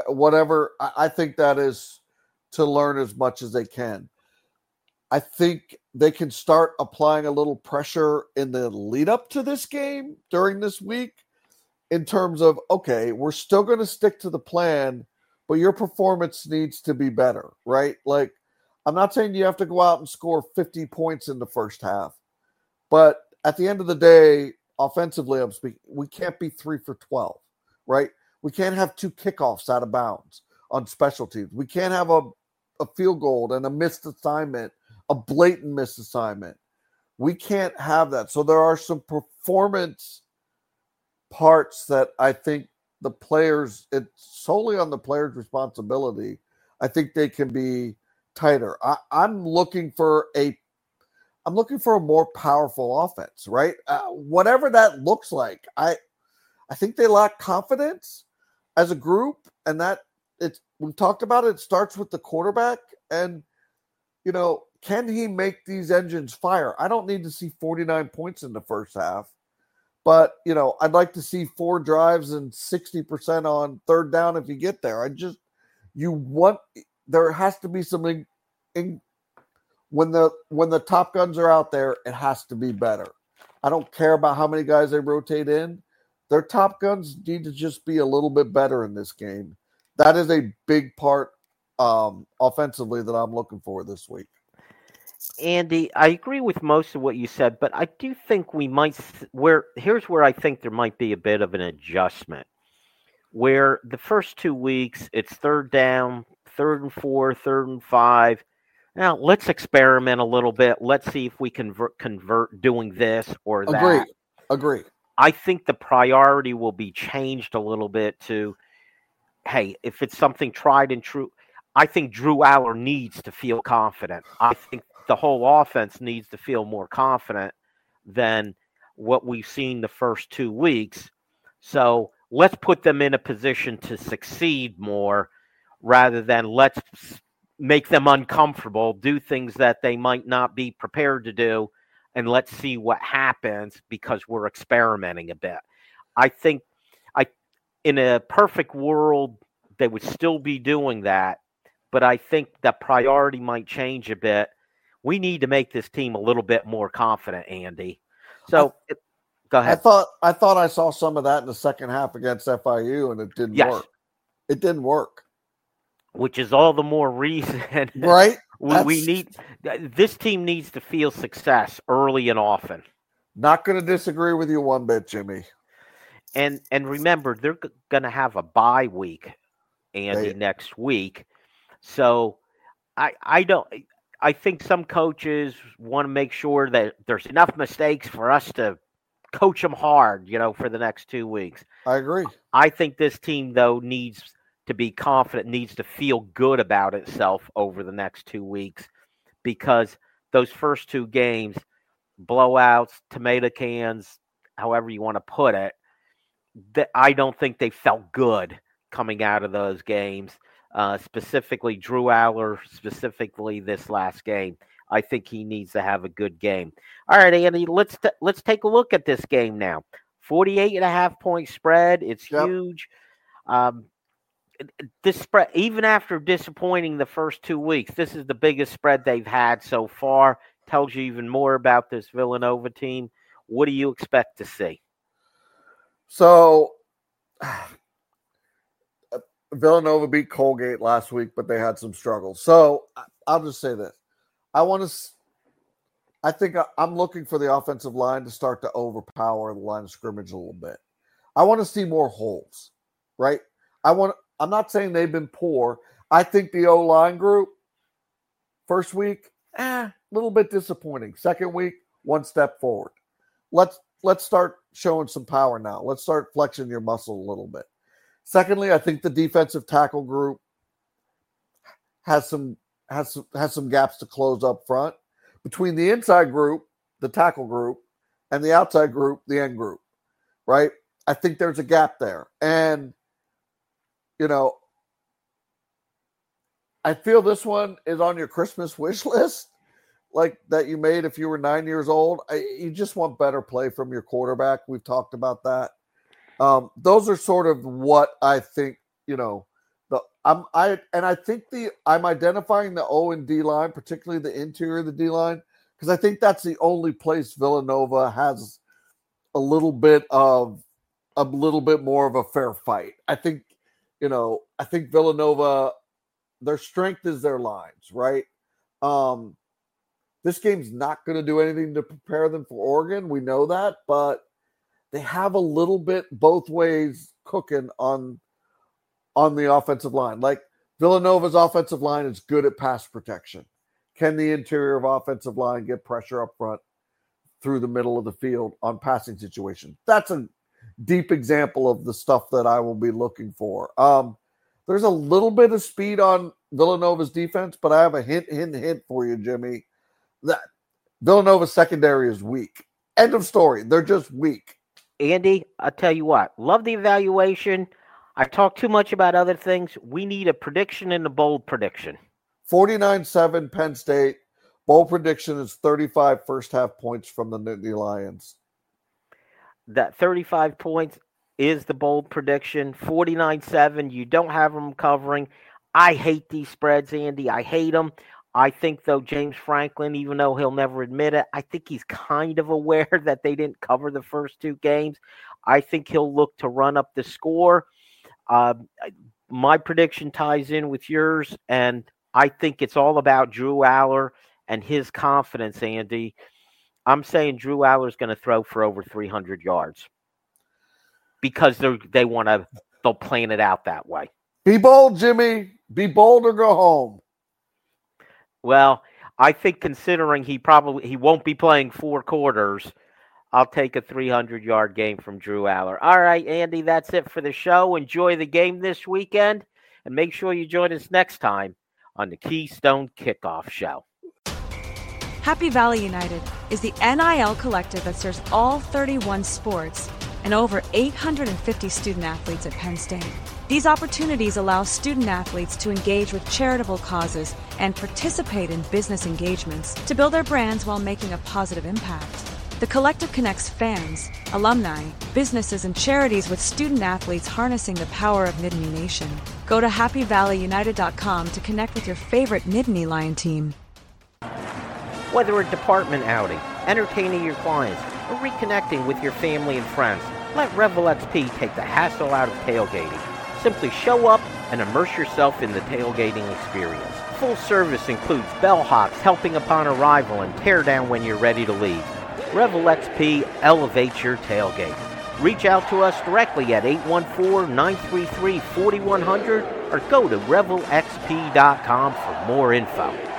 [SPEAKER 3] I think that is to learn as much as they can. I think they can start applying a little pressure in the lead up to this game during this week in terms of, okay, we're still going to stick to the plan, but your performance needs to be better, right? Like, I'm not saying you have to go out and score 50 points in the first half, but at the end of the day, offensively, I'm speaking, we can't be 3 for 12, right? We can't have 2 kickoffs out of bounds on special teams. We can't have a field goal and a missed assignment, a blatant missed assignment. We can't have that. So there are some performance parts that I think the players, it's solely on the players' responsibility. I think they can be tighter. I'm looking for a more powerful offense, right? Whatever that looks like. I think they lack confidence as a group, and that we talked about it starts with the quarterback. And, can he make these engines fire? I don't need to see 49 points in the first half, but, I'd like to see 4 drives and 60% on third down if you get there. There has to be something when the top guns are out there, it has to be better. I don't care about how many guys they rotate in. Their top guns need to just be a little bit better in this game. That is a big part offensively that I'm looking for this week.
[SPEAKER 2] Andy, I agree with most of what you said, but I do think here's where I think there might be a bit of an adjustment. Where the first 2 weeks, it's third down, 3rd and 4, 3rd and 5. Now, let's experiment a little bit. Let's see if we convert doing this or that.
[SPEAKER 3] Agree.
[SPEAKER 2] I think the priority will be changed a little bit to, hey, if it's something tried and true, I think Drew Aller needs to feel confident. I think the whole offense needs to feel more confident than what we've seen the first 2 weeks. So let's put them in a position to succeed more rather than let's make them uncomfortable, do things that they might not be prepared to do, and let's see what happens because we're experimenting a bit. I think in a perfect world, they would still be doing that, but I think the priority might change a bit. We need to make this team a little bit more confident, Andy. So go ahead.
[SPEAKER 3] I thought I saw some of that in the second half against FIU, and it didn't work. It didn't work.
[SPEAKER 2] Which is all the more reason,
[SPEAKER 3] right?
[SPEAKER 2] We need this team needs to feel success early and often.
[SPEAKER 3] Not going to disagree with you one bit, Jimmy.
[SPEAKER 2] And remember, they're going to have a bye week, Andy, next week. So I think some coaches want to make sure that there's enough mistakes for us to coach them hard, for the next 2 weeks.
[SPEAKER 3] I agree.
[SPEAKER 2] I think this team, though, needs to be confident, needs to feel good about itself over the next 2 weeks, because those first 2 games, blowouts, tomato cans, however you want to put it, I don't think they felt good coming out of those games. Specifically Drew Aller, specifically this last game. I think he needs to have a good game. All right, Andy, let's take a look at this game now. 48.5-point spread. It's huge. This spread, even after disappointing the first 2 weeks, this is the biggest spread they've had so far. Tells you even more about this Villanova team. What do you expect to see?
[SPEAKER 3] So Villanova beat Colgate last week, but they had some struggles. So I'll just say this. I think I'm looking for the offensive line to start to overpower the line of scrimmage a little bit. I want to see more holes, right? I'm not saying they've been poor. I think the O-line group, first week, a little bit disappointing. Second week, one step forward. Let's start showing some power now. Let's start flexing your muscle a little bit. Secondly, I think the defensive tackle group has some gaps to close up front between the inside group, the tackle group, and the outside group, the end group, right? I think there's a gap there. And, I feel this one is on your Christmas wish list, like that you made if you were 9 years old. You just want better play from your quarterback. We've talked about that. Those are sort of what I think, I'm identifying the O and D line, particularly the interior of the D line, because I think that's the only place Villanova has a little bit more of a fair fight. I think Villanova, their strength is their lines, right? This game's not going to do anything to prepare them for Oregon. We know that, but they have a little bit both ways cooking on the offensive line. Like Villanova's offensive line is good at pass protection. Can the interior of offensive line get pressure up front through the middle of the field on passing situations? That's a deep example of the stuff that I will be looking for. There's a little bit of speed on Villanova's defense, but I have a hint for you, Jimmy, that Villanova's secondary is weak. End of story. They're just weak.
[SPEAKER 2] Andy, I'll tell you what. Love the evaluation. I talk too much about other things. We need a prediction and a bold prediction.
[SPEAKER 3] 49-7 Penn State. Bold prediction is 35 first half points from the Nittany Lions.
[SPEAKER 2] That 35 points is the bold prediction. 49-7. You don't have them covering. I hate these spreads, Andy. I hate them. I think, though, James Franklin, even though he'll never admit it, I think he's kind of aware that they didn't cover the first 2 games. I think he'll look to run up the score. My prediction ties in with yours, and I think it's all about Drew Aller and his confidence, Andy. I'm saying Drew Aller is going to throw for over 300 yards because they'll plan it out that way.
[SPEAKER 3] Be bold, Jimmy. Be bold or go home.
[SPEAKER 2] Well, I think considering he won't be playing 4 quarters, I'll take a 300-yard game from Drew Aller. All right, Andy, that's it for the show. Enjoy the game this weekend, and make sure you join us next time on the Keystone Kickoff Show.
[SPEAKER 4] Happy Valley United is the NIL collective that serves all 31 sports and over 850 student-athletes at Penn State. These opportunities allow student-athletes to engage with charitable causes and participate in business engagements to build their brands while making a positive impact. The collective connects fans, alumni, businesses, and charities with student-athletes harnessing the power of Nittany Nation. Go to happyvalleyunited.com to connect with your favorite Nittany Lion team.
[SPEAKER 2] Whether a department outing, entertaining your clients, or reconnecting with your family and friends, let Revel XP take the hassle out of tailgating. Simply show up and immerse yourself in the tailgating experience. Full service includes bellhops helping upon arrival and tear down when you're ready to leave. Revel XP elevates your tailgate. Reach out to us directly at 814-933-4100 or go to revelxp.com for more info.